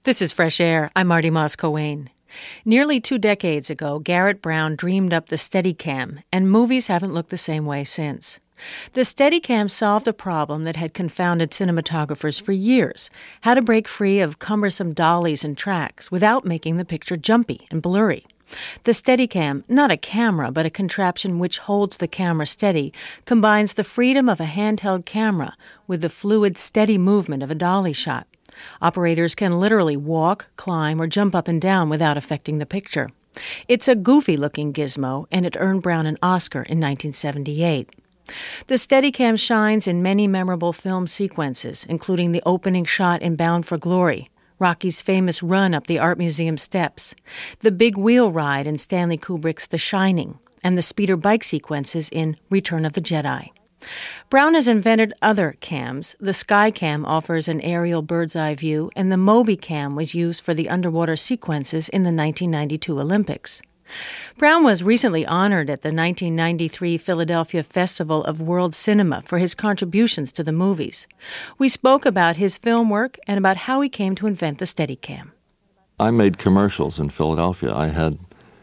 This is Fresh Air. I'm Marty Moss-Coane. Nearly 2 decades ago, Garrett Brown dreamed up the Steadicam, and movies haven't looked the same way since. The Steadicam solved a problem that had confounded cinematographers for years: how to break free of cumbersome dollies and tracks without making the picture jumpy and blurry. The Steadicam, not a camera, but a contraption which holds the camera steady, combines the freedom of a handheld camera with the fluid, steady movement of a dolly shot. Operators can literally walk, climb, or jump up and down without affecting the picture. It's a goofy-looking gizmo, and it earned Brown an Oscar in 1978. The Steadicam shines in many memorable film sequences, including the opening shot in Bound for Glory, Rocky's famous run up the Art Museum steps, the big wheel ride in Stanley Kubrick's The Shining, and the speeder bike sequences in Return of the Jedi. Brown has invented other cams. The Skycam offers an aerial bird's-eye view, and the MobiCam was used for the underwater sequences in the 1992 Olympics. Brown was recently honored at the 1993 Philadelphia Festival of World Cinema for his contributions to the movies. We spoke about his film work and about how he came to invent the Steadicam. I made commercials in Philadelphia. I had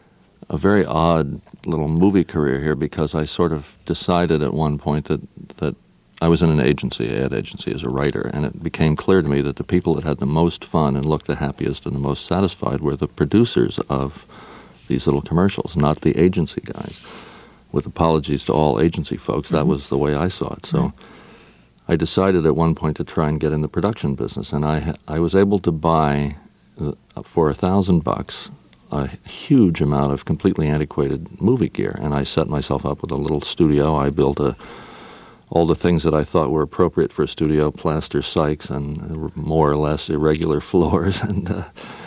a very odd little movie career here because I sort of decided at one point that I was in an agency, ad agency, as a writer, and it became clear to me that the people that had the most fun and looked the happiest and the most satisfied were the producers of these little commercials, not the agency guys. With apologies to all agency folks, that was the way I saw it. So I decided at one point to try and get in the production business, and I was able to buy for $1,000 a huge amount of completely antiquated movie gear, and I set myself up with a little studio. I built all the things that I thought were appropriate for a studio, plaster Sykes and more or less irregular floors, and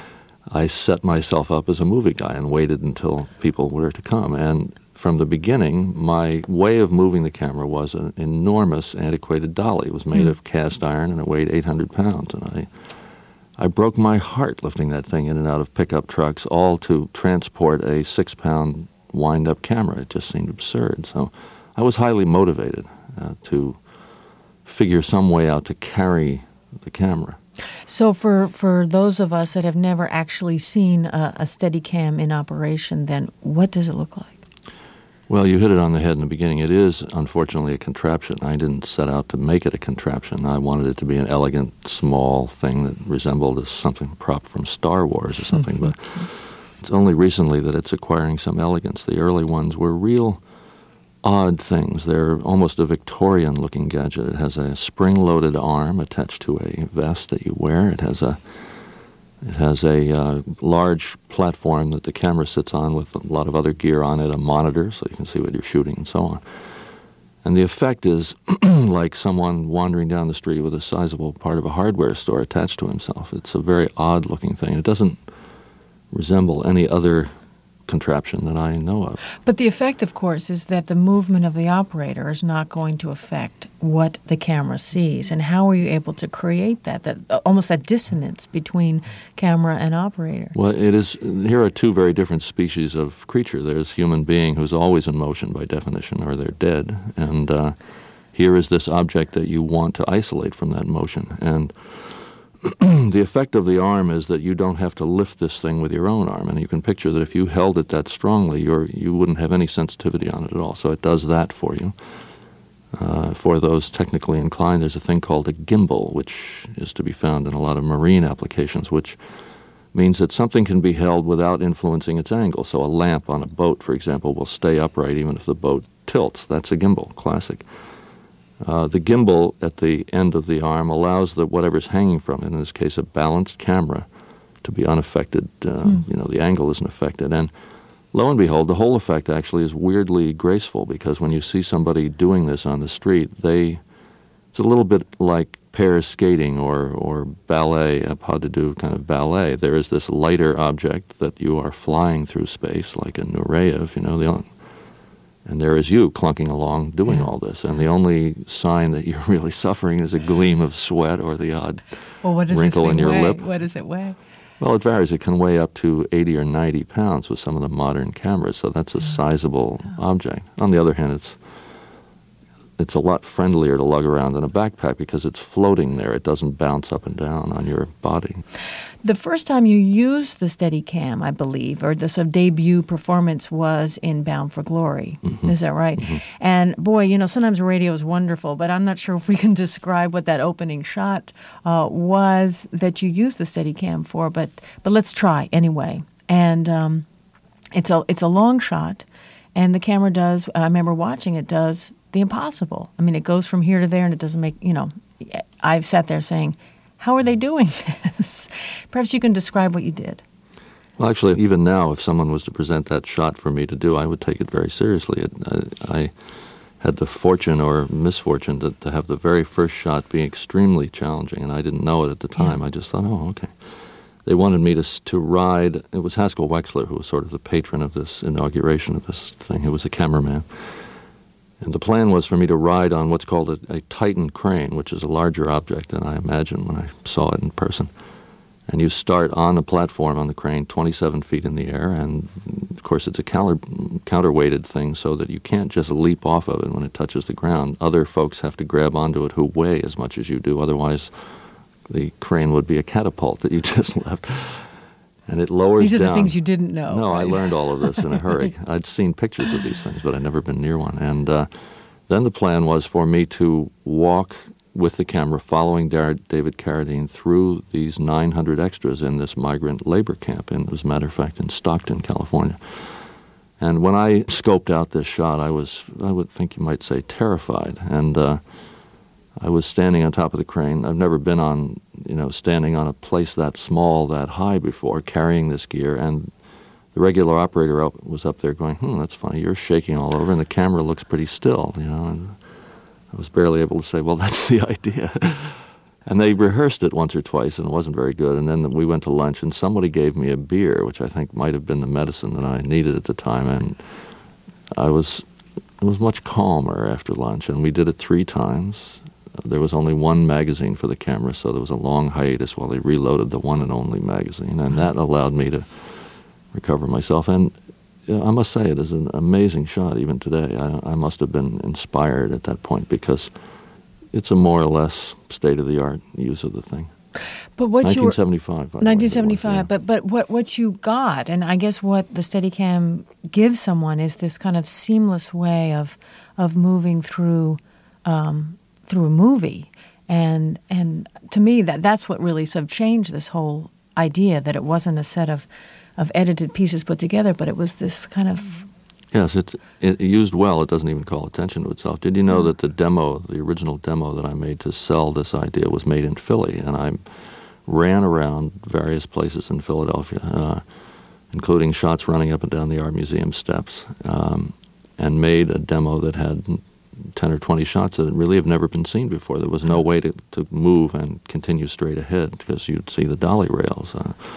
I set myself up as a movie guy and waited until people were to come. And from the beginning, my way of moving the camera was an enormous antiquated dolly. It was made of cast iron, and it weighed 800 pounds, and I broke my heart lifting that thing in and out of pickup trucks, all to transport a 6-pound wind-up camera. It just seemed absurd. So I was highly motivated to figure some way out to carry the camera. So for those of us that have never actually seen a Steadicam in operation, then what does it look like? Well, you hit it on the head in the beginning. It is, unfortunately, a contraption. I didn't set out to make it a contraption. I wanted it to be an elegant, small thing that resembled something prop from Star Wars or something, but it's only recently that it's acquiring some elegance. The early ones were real odd things. They're almost a Victorian-looking gadget. It has a spring-loaded arm attached to a vest that you wear. It has a large platform that the camera sits on with a lot of other gear on it, a monitor so you can see what you're shooting and so on. And the effect is like someone wandering down the street with a sizable part of a hardware store attached to himself. It's a very odd-looking thing. It doesn't resemble any other contraption that I know of. But the effect, of course, is that the movement of the operator is not going to affect what the camera sees. And how are you able to create that almost that dissonance between camera and operator? Well, it is. Here are two very different species of creature. There's human being who's always in motion by definition, or they're dead. And here is this object that you want to isolate from that motion. And the effect of the arm is that you don't have to lift this thing with your own arm, and you can picture that if you held it that strongly, you wouldn't have any sensitivity on it at all. So it does that for you. For those technically inclined, there's a thing called a gimbal, which is to be found in a lot of marine applications, which means that something can be held without influencing its angle. So a lamp on a boat, for example, will stay upright even if the boat tilts. That's a gimbal, classic. The gimbal at the end of the arm allows whatever's hanging from it, in this case a balanced camera, to be unaffected. The angle isn't affected. And lo and behold, the whole effect actually is weirdly graceful, because when you see somebody doing this on the street, it's a little bit like pair skating or ballet, a pas de deux kind of ballet. There is this lighter object that you are flying through space, like a Nureyev, and there is you clunking along doing all this. And the only sign that you're really suffering is a gleam of sweat or the odd wrinkle in your lip. What does it weigh? Well, it varies. It can weigh up to 80 or 90 pounds with some of the modern cameras, so that's a sizable object. On the other hand, it's a lot friendlier to lug around than a backpack because it's floating there. It doesn't bounce up and down on your body. The first time you used the Steadicam, I believe, or the sort of debut performance was in Bound for Glory. Mm-hmm. Is that right? Mm-hmm. And boy, sometimes radio is wonderful, but I'm not sure if we can describe what that opening shot was that you used the Steadicam for. But let's try anyway. And it's a long shot, and the camera does. I remember watching it does the impossible. I mean, it goes from here to there, and it doesn't make. I've sat there saying, how are they doing this? Perhaps you can describe what you did. Well, actually, even now, if someone was to present that shot for me to do, I would take it very seriously. I had the fortune or misfortune to have the very first shot be extremely challenging, and I didn't know it at the time. Yeah. I just thought, oh, okay. They wanted me to ride. It was Haskell Wexler who was sort of the patron of this inauguration of this thing. He was a cameraman. And the plan was for me to ride on what's called a Titan crane, which is a larger object than I imagined when I saw it in person. And you start on the platform on the crane, 27 feet in the air, and of course it's a counterweighted thing so that you can't just leap off of it when it touches the ground. Other folks have to grab onto it who weigh as much as you do, otherwise the crane would be a catapult that you just left. And it lowers down. These are the things you didn't know. No, right? I learned all of this in a hurry. I'd seen pictures of these things, but I'd never been near one. And then the plan was for me to walk with the camera following David Carradine through these 900 extras in this migrant labor camp, as a matter of fact, in Stockton, California. And when I scoped out this shot, I would think you might say, terrified. And I was standing on top of the crane. I've never been on, standing on a place that small, that high before, carrying this gear. And the regular operator was up there going, that's funny, you're shaking all over, and the camera looks pretty still, And I was barely able to say, well, that's the idea. And they rehearsed it once or twice, and it wasn't very good. And then we went to lunch, and somebody gave me a beer, which I think might have been the medicine that I needed at the time. And it was much calmer after lunch, and we did it 3 times. There was only one magazine for the camera, so there was a long hiatus while they reloaded the one and only magazine, and that allowed me to recover myself. And I must say, it is an amazing shot even today. I must have been inspired at that point because it's a more or less state-of-the-art use of the thing. But what 1975, by the way. 1975, but what you got, and I guess what the Steadicam gives someone is this kind of seamless way of moving through a movie, and to me that's what really sort of changed this whole idea, that it wasn't a set of edited pieces put together, but it was this kind of... Yes, it used well. It doesn't even call attention to itself. Did you know that the original demo that I made to sell this idea was made in Philly, and I ran around various places in Philadelphia, including shots running up and down the Art Museum steps, and made a demo that had 10 or 20 shots that really have never been seen before. There was no way to move and continue straight ahead because you'd see the dolly rails.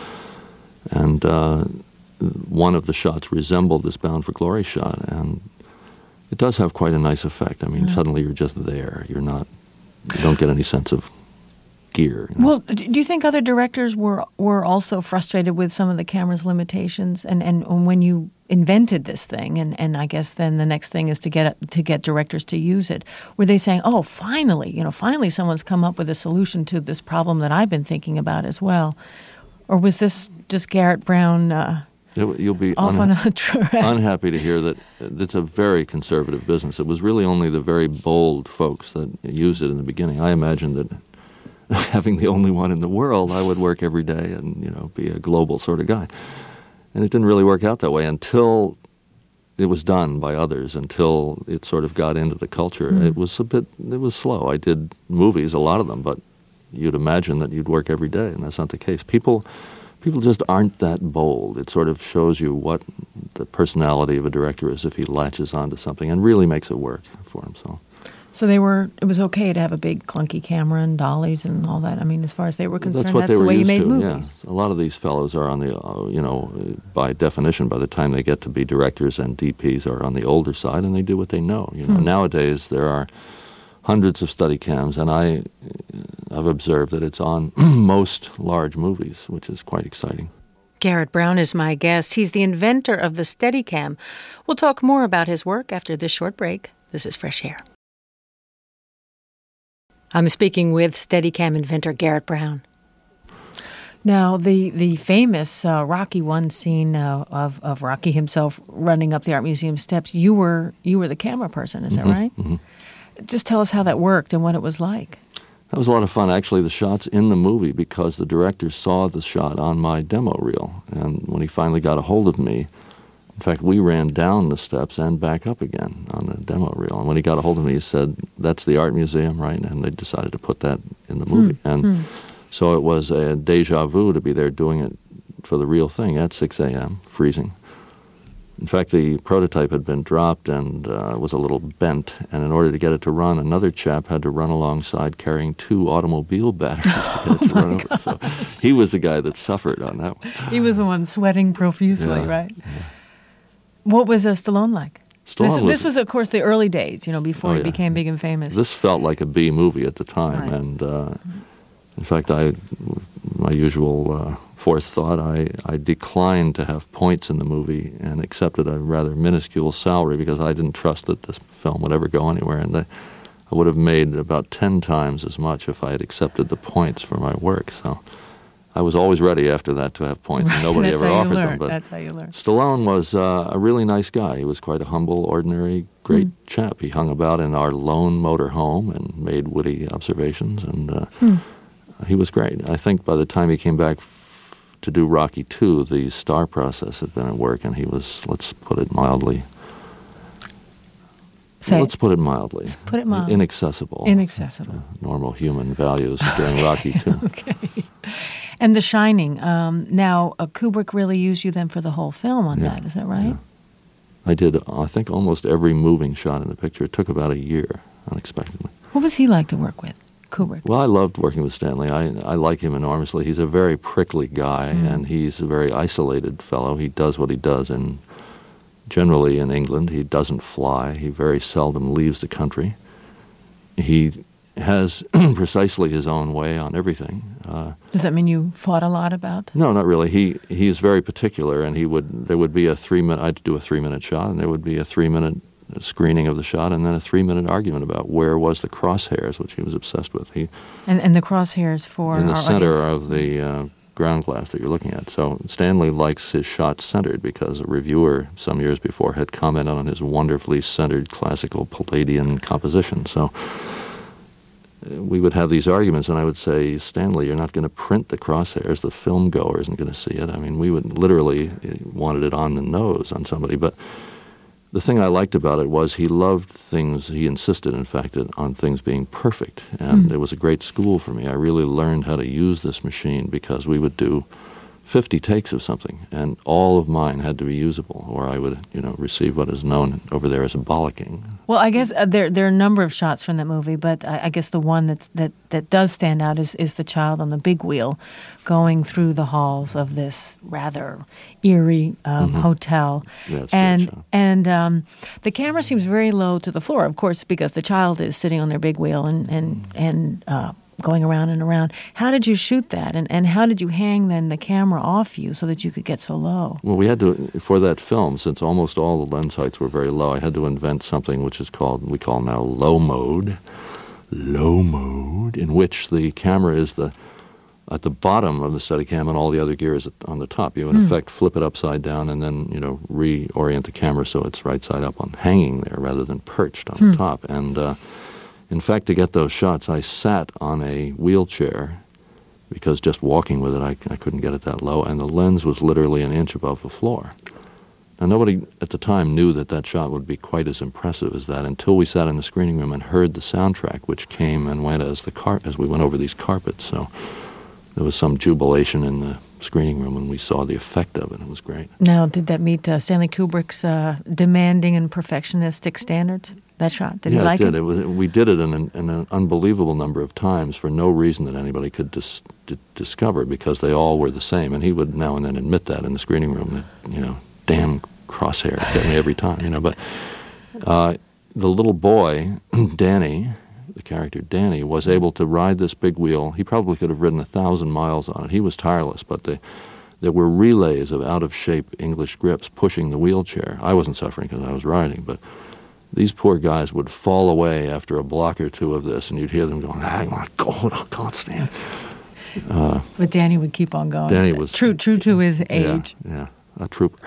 And one of the shots resembled this Bound for Glory shot, and it does have quite a nice effect. I mean, suddenly you're just there. You don't get any sense of gear. Well, do you think other directors were also frustrated with some of the camera's limitations? And when you invented this thing, and I guess then the next thing is to get directors to use it, were they saying, "Oh, finally someone's come up with a solution to this problem that I've been thinking about as well"? Or was this just Garrett Brown you'll be off on a track? Unhappy to hear that it's a very conservative business. It was really only the very bold folks that used it in the beginning. I imagined that having the only one in the world, I would work every day and be a global sort of guy. And it didn't really work out that way until it was done by others, until it sort of got into the culture. Mm. It was slow. I did movies, a lot of them, but you'd imagine that you'd work every day, and that's not the case. People just aren't that bold. It sort of shows you what the personality of a director is if he latches onto something and really makes it work for himself. So it was okay to have a big clunky camera and dollies and all that. I mean, as far as they were concerned, that's the way you made movies. Yeah. A lot of these fellows are on the, by definition, by the time they get to be directors and DPs, are on the older side, and they do what they know. Nowadays there are hundreds of Steadicams, and I've observed that it's on most large movies, which is quite exciting. Garrett Brown is my guest. He's the inventor of the Steadicam. We'll talk more about his work after this short break. This is Fresh Air. I'm speaking with Steadicam inventor Garrett Brown. Now, the famous Rocky I scene of Rocky himself running up the Art Museum steps, you were the camera person, is that right? Mm-hmm. Just tell us how that worked and what it was like. That was a lot of fun. Actually, the shot's in the movie because the director saw the shot on my demo reel. And when he finally got a hold of me, in fact, we ran down the steps and back up again on the demo reel. And when he got a hold of me, he said, "That's the Art Museum, right?" And they decided to put that in the movie. So it was a déjà vu to be there doing it for the real thing at 6 a.m., freezing. In fact, the prototype had been dropped and was a little bent, and in order to get it to run, another chap had to run alongside carrying 2 automobile batteries to get it to run over. So he was the guy that suffered on that one. He was the one sweating profusely, right? Yeah. What was Stallone like? This was, of course, the early days, before he became big and famous. This felt like a B movie at the time, right. And in fact, my usual fourth thought, I declined to have points in the movie and accepted a rather minuscule salary because I didn't trust that this film would ever go anywhere. And I would have made about 10 times as much if I had accepted the points for my work. So I was always ready after that to have points, and nobody ever offered them. But that's how you learn. Stallone was a really nice guy. He was quite a humble, ordinary, great chap. He hung about in our lone motor home and made witty observations, and he was great. I think by the time he came back to do Rocky II, the star process had been at work, and he was, let's put it mildly, inaccessible. Inaccessible. Normal human values during Rocky II. Okay. And The Shining. Now, Kubrick really used you then for the whole film on that, is that right? Yeah. I did, I think, almost every moving shot in the picture. It took about a year, unexpectedly. What was he like to work with, Kubrick? Well, I loved working with Stanley. I like him enormously. He's a very prickly guy, and he's a very isolated fellow. He does what he does, and generally in England, he doesn't fly. He very seldom leaves the country. He has precisely his own way on everything. Does that mean you fought a lot about? No, not really. He is very particular, and there would be a 3-minute. I'd do a 3-minute shot, and there would be a 3-minute screening of the shot, and then a 3-minute argument about where was the crosshairs, which he was obsessed with. And the crosshairs for in the our center audience. of the ground glass that you're looking at. So Stanley likes his shots centered because a reviewer some years before had commented on his wonderfully centered classical Palladian composition. So we would have these arguments, and I would say, Stanley, you're not going to print the crosshairs. The film goer isn't going to see it. I mean, we would literally wanted it on the nose on somebody. But the thing I liked about it was he loved things. He insisted, in fact, on things being perfect. And it was a great school for me. I really learned how to use this machine because we would do 50 takes of something, and all of mine had to be usable, or I would, receive what is known over there as a bollocking. Well, I guess there are a number of shots from that movie, but I guess the one that does stand out is the child on the big wheel going through the halls of this rather eerie hotel. Yeah, it's a great shot. And the camera seems very low to the floor, of course, because the child is sitting on their big wheel and going around and around. How did you shoot that? And how did you hang then the camera off you so that you could get so low? Well, we had to, for that film, since almost all the lens heights were very low, I had to invent something which is we call now low mode, in which the camera is at the bottom of the Steadicam and all the other gear is on the top. You, in effect, flip it upside down and then, reorient the camera so it's right side up on hanging there rather than perched on the top. And in fact, to get those shots, I sat on a wheelchair because just walking with it, I couldn't get it that low, and the lens was literally an inch above the floor. Now, nobody at the time knew that shot would be quite as impressive as that until we sat in the screening room and heard the soundtrack, which came and went as we went over these carpets. So there was some jubilation in the screening room when we saw the effect of it. It was great. Now, did that meet Stanley Kubrick's demanding and perfectionistic standards? That shot? Did he like it? Yeah, it did. We did it in an unbelievable number of times for no reason that anybody could discover, because they all were the same. And he would now and then admit that in the screening room that, damn crosshairs get me every time, But the little boy, Danny, the character Danny, was able to ride this big wheel. He probably could have ridden 1,000 miles on it. He was tireless, but there were relays of out-of-shape English grips pushing the wheelchair. I wasn't suffering because I was riding, but these poor guys would fall away after a block or two of this, and you'd hear them going, "I want to go, I can't stand." But Danny would keep on going. Danny was true to his age. Yeah, a trooper.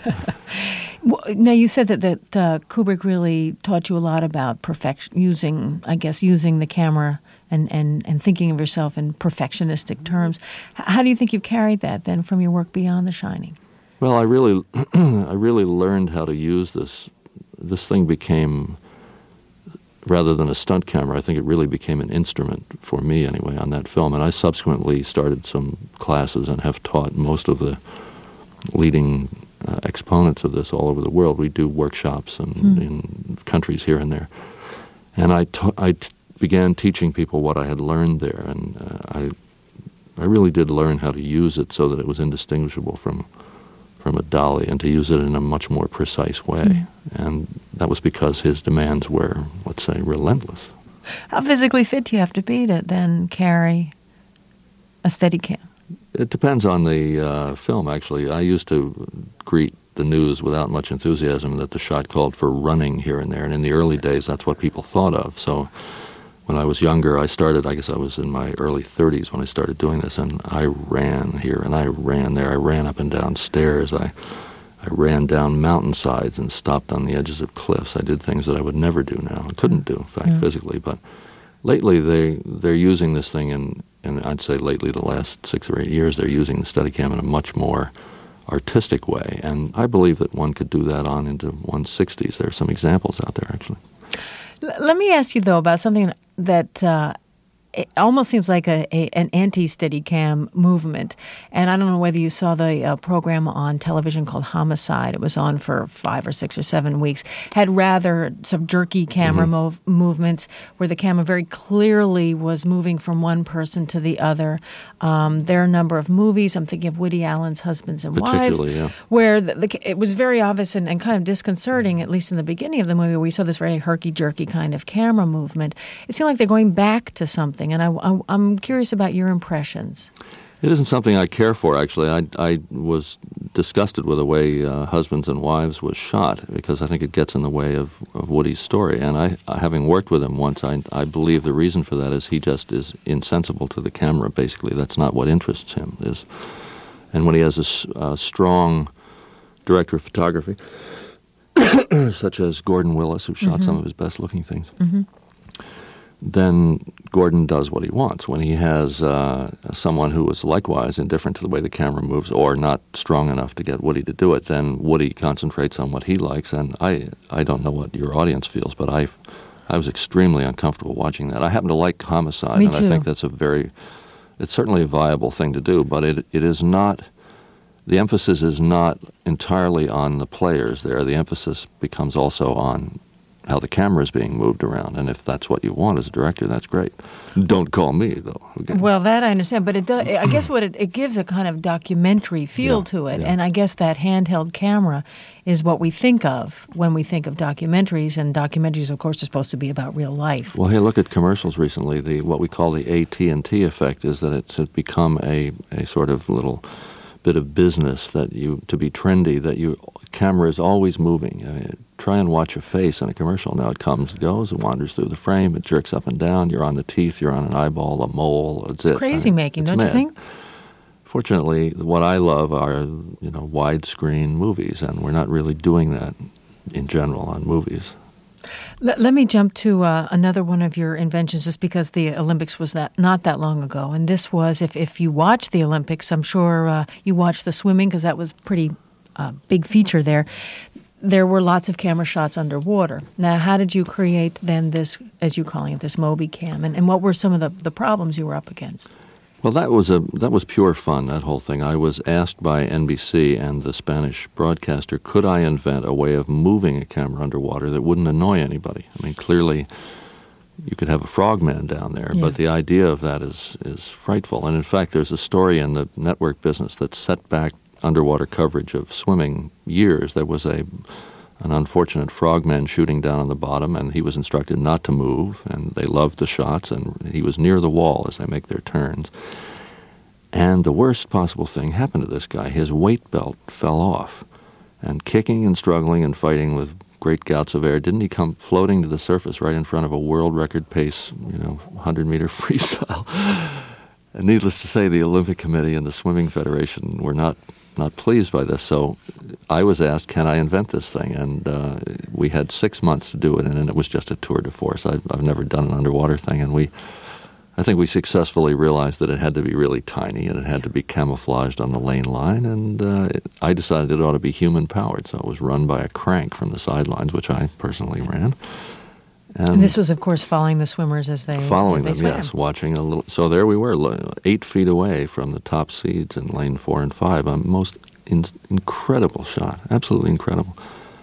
Now, you said that Kubrick really taught you a lot about perfection, using the camera and thinking of yourself in perfectionistic terms. How do you think you've carried that then from your work beyond The Shining? Well, I really learned how to use this. This thing became, rather than a stunt camera, I think it really became an instrument for me anyway on that film. And I subsequently started some classes and have taught most of the leading exponents of this all over the world. We do workshops in countries here and there. And I began teaching people what I had learned there. And I really did learn how to use it so that it was indistinguishable from a dolly, and to use it in a much more precise way. And that was because his demands were, let's say, relentless. How physically fit do you have to be to then carry a Steadicam? It depends on the film, actually. I used to greet the news without much enthusiasm that the shot called for running here and there, and in the early days that's what people thought of. So when I was younger, I guess I was in my early 30s when I started doing this, and I ran here and I ran there. I ran up and down stairs. I ran down mountainsides and stopped on the edges of cliffs. I did things that I would never do now. I couldn't do, in fact, physically. But lately they're using this thing, and I'd say lately, the last 6 or 8 years, they're using the Steadicam in a much more artistic way. And I believe that one could do that on into one's 60s. There are some examples out there, actually. Let me ask you, though, about something that it almost seems like an anti-Steadicam movement. And I don't know whether you saw the program on television called Homicide. It was on for 5 or 6 or 7 weeks. Had rather some jerky camera movements where the camera very clearly was moving from one person to the other. There are a number of movies. I'm thinking of Woody Allen's Husbands and Wives, where it was very obvious and kind of disconcerting, at least in the beginning of the movie, where we saw this very herky-jerky kind of camera movement. It seemed like they're going back to something. And I'm curious about your impressions. It isn't something I care for, actually. I was disgusted with the way Husbands and Wives was shot, because I think it gets in the way of Woody's story. And having worked with him once, I believe the reason for that is he just is insensible to the camera, basically. That's not what interests him. And when he has a strong director of photography, such as Gordon Willis, who shot some of his best-looking things, then Gordon does what he wants. When he has someone who is likewise indifferent to the way the camera moves or not strong enough to get Woody to do it, then Woody concentrates on what he likes. And I don't know what your audience feels, but I was extremely uncomfortable watching that. I happen to like Homicide, Me and too. I think that's it's certainly a viable thing to do, but it is not, the emphasis is not entirely on the players there. The emphasis becomes also on how the camera is being moved around, and if that's what you want as a director, that's great. Don't call me, though. Okay. Well, that I understand, but it does. I guess what it gives a kind of documentary feel to it, and I guess that handheld camera is what we think of when we think of documentaries, and documentaries, of course, are supposed to be about real life. Well, hey, look at commercials recently. What we call the AT&T effect is that it's become a sort of little bit of business to be trendy, that camera is always moving. Try and watch a face in a commercial. Now it comes, goes, it wanders through the frame, it jerks up and down. You're on the teeth, you're on an eyeball, a mole. It's crazy making, don't you think? Fortunately, what I love are widescreen movies, and we're not really doing that in general on movies. Let me jump to another one of your inventions, just because the Olympics was not that long ago. And this was, if you watch the Olympics, I'm sure you watched the swimming, because that was pretty big feature there. There were lots of camera shots underwater. Now, how did you create then this, as you're calling it, this MobiCam? And what were some of the problems you were up against? Well, that was pure fun, that whole thing. I was asked by NBC and the Spanish broadcaster, could I invent a way of moving a camera underwater that wouldn't annoy anybody? I mean, clearly you could have a frogman down there, but the idea of that is frightful. And in fact, there's a story in the network business that set back underwater coverage of swimming years. There was an unfortunate frogman shooting down on the bottom, and he was instructed not to move, and they loved the shots, and he was near the wall as they make their turns. And the worst possible thing happened to this guy. His weight belt fell off, and kicking and struggling and fighting with great gouts of air, didn't he come floating to the surface right in front of a world record pace, 100-meter freestyle? And needless to say, the Olympic Committee and the Swimming Federation were not pleased by this. So I was asked, can I invent this thing? And we had 6 months to do it, and it was just a tour de force. I've never done an underwater thing, and I think we successfully realized that it had to be really tiny and it had to be camouflaged on the lane line, and I decided it ought to be human-powered, so it was run by a crank from the sidelines, which I personally ran. And this was, of course, following the swimmers as they following them, swam. yes, watching a little. So there we were, 8 feet away from the top seeds in lane 4 and 5. A most incredible shot, absolutely incredible.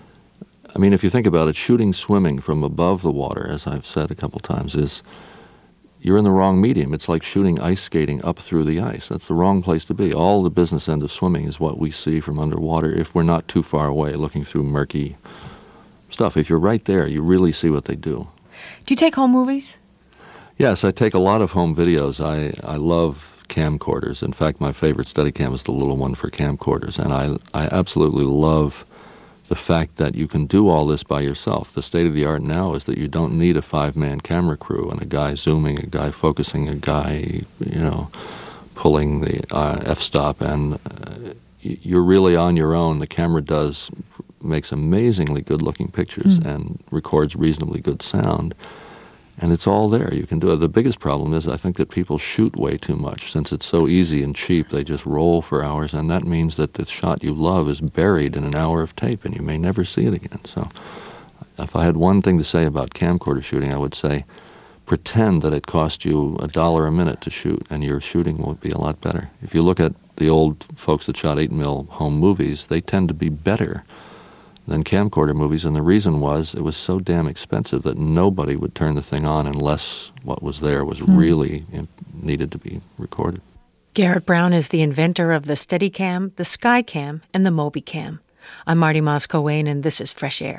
I mean, if you think about it, shooting swimming from above the water, as I've said a couple times, you're in the wrong medium. It's like shooting ice skating up through the ice. That's the wrong place to be. All the business end of swimming is what we see from underwater if we're not too far away looking through murky stuff. If you're right there, you really see what they do. Do you take home movies? Yes, I take a lot of home videos. I love camcorders. In fact, my favorite Steadicam is the little one for camcorders, and I absolutely love the fact that you can do all this by yourself. The state of the art now is that you don't need a 5-man camera crew and a guy zooming, a guy focusing, a guy, pulling the f-stop, and you're really on your own. The camera makes amazingly good-looking pictures and records reasonably good sound, and it's all there. You can do it. The biggest problem is I think that people shoot way too much. Since it's so easy and cheap, they just roll for hours, and that means that the shot you love is buried in an hour of tape, and you may never see it again. So if I had one thing to say about camcorder shooting, I would say pretend that it cost you $1 a minute to shoot, and your shooting will be a lot better. If you look at the old folks that shot 8mm home movies, they tend to be better than camcorder movies, and the reason was it was so damn expensive that nobody would turn the thing on unless what was there was really needed to be recorded. Garrett Brown is the inventor of the Steadicam, the Skycam, and the MobiCam. I'm Marty Moscow-Wayne, and this is Fresh Air.